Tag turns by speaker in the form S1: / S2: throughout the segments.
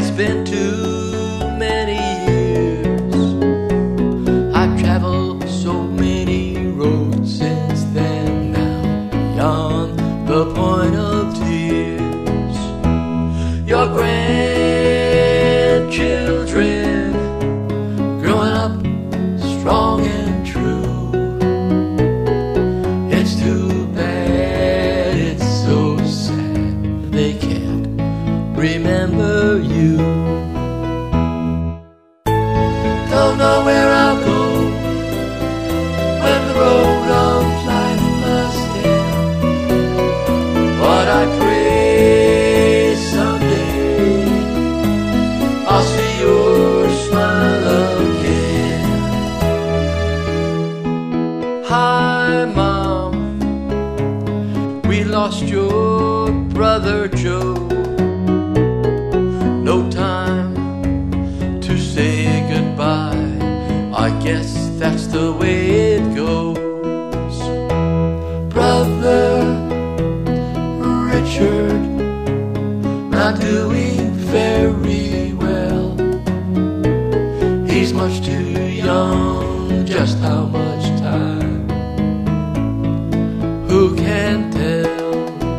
S1: It's been too many years. I've traveled so many roads since then, now beyond the point of tears. Your grandchildren growing up strong and true. It's too bad, it's so sad, they can't remember you. Don't know where I'll go when the road of life must end, but I pray someday I'll see your smile again. Hi, Mom, we lost your brother Joe. No time to say goodbye, I guess that's the way it goes. Brother Richard, not doing very well. He's much too young, just how much time, who can tell?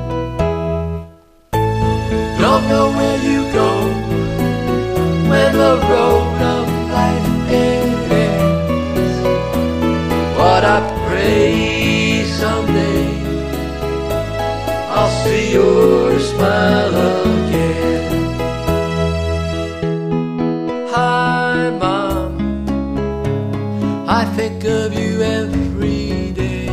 S1: Don't know where you go when the road of life ends, but I pray someday I'll see your smile again. Hi, Mom, I think of you every day.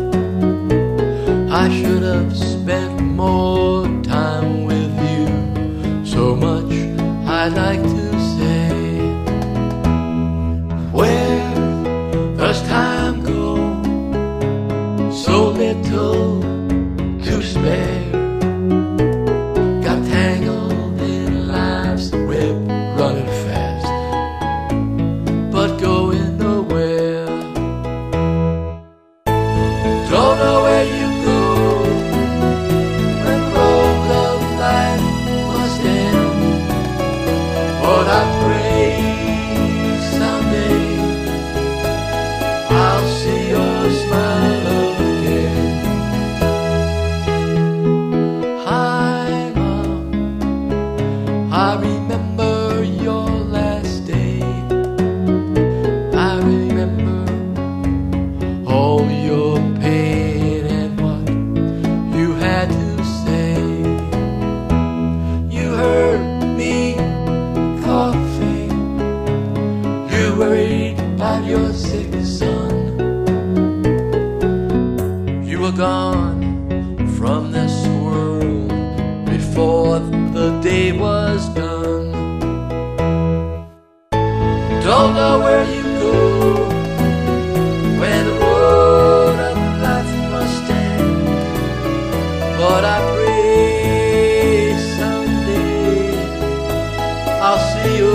S1: I should have spent more time with you, so much I'd like to say. Where does time go? So little to spare. Got tangled in life's web, running fast, but going nowhere. Don't know where you go when the road of life must end, but I pray someday I'll see your smile again. Hi, Mom, I remember your last day. I remember all your pain and what you had to say. You heard me coughing, you worried about your sick son. You were gone from this world before the day was done. Don't know where you go when the road of life must end, but I pray someday I'll see you